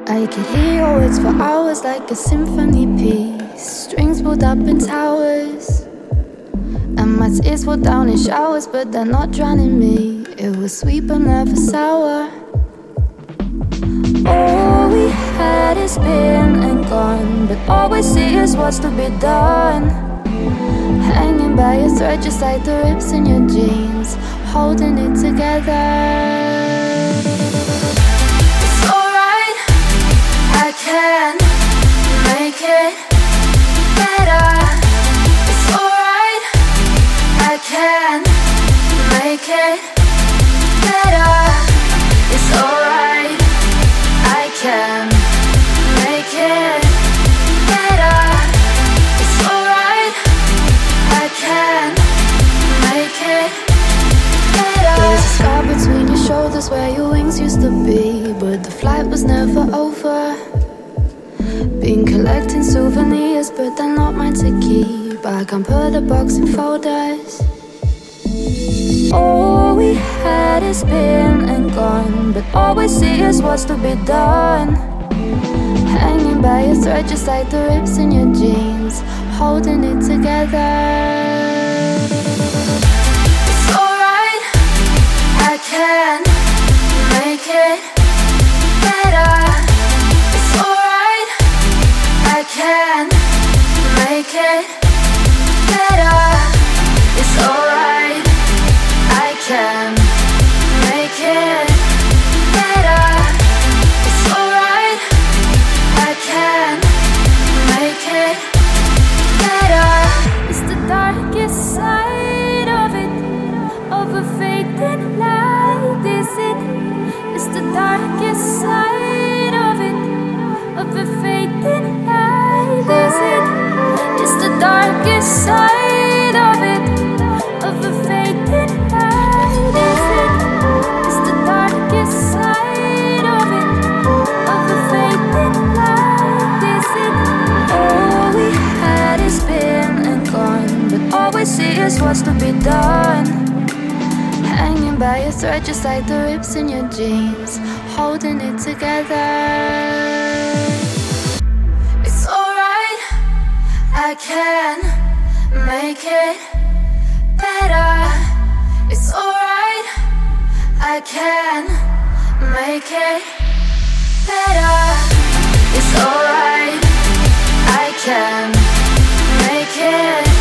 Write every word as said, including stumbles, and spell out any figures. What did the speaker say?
I could hear your words for hours like a symphony piece. Strings pulled up in towers, and my tears fall down in showers, but they're not drowning me. It was sweet but never sour. All we had is been and gone, but all we see is what's to be done. Hanging by a thread just like the rips in your jeans, holding it together. It's alright, I can make it better. It's alright, I can make it better. It's alright, I can make it better. It's alright, I can make it better. There's a scar between your shoulders where your wings used to be, but the flight was never over. Been collecting souvenirs, but they're not mine to keep. I can't put a box in folders. All we had is been and gone, but all we see is what's to be done. Hanging by a thread just like the rips in your jeans, holding it together. It's alright, I can make it better. It's alright, I can make it better. It's alright, I can make it better. It's alright, I can make it better. It's the darkest side of it, of a fading light, is it? It's the darkest side of it, of a fading light, is it? It's the darkest side of it, of a fading light, is it? It's the darkest side of it, of a fading light, is it? All we had is been and gone, but all we see is what's to be done. Hanging by a thread just like the rips in your jeans, holding it together. It's alright, I can make it better. It's alright, I can make it better. It's alright, I can make it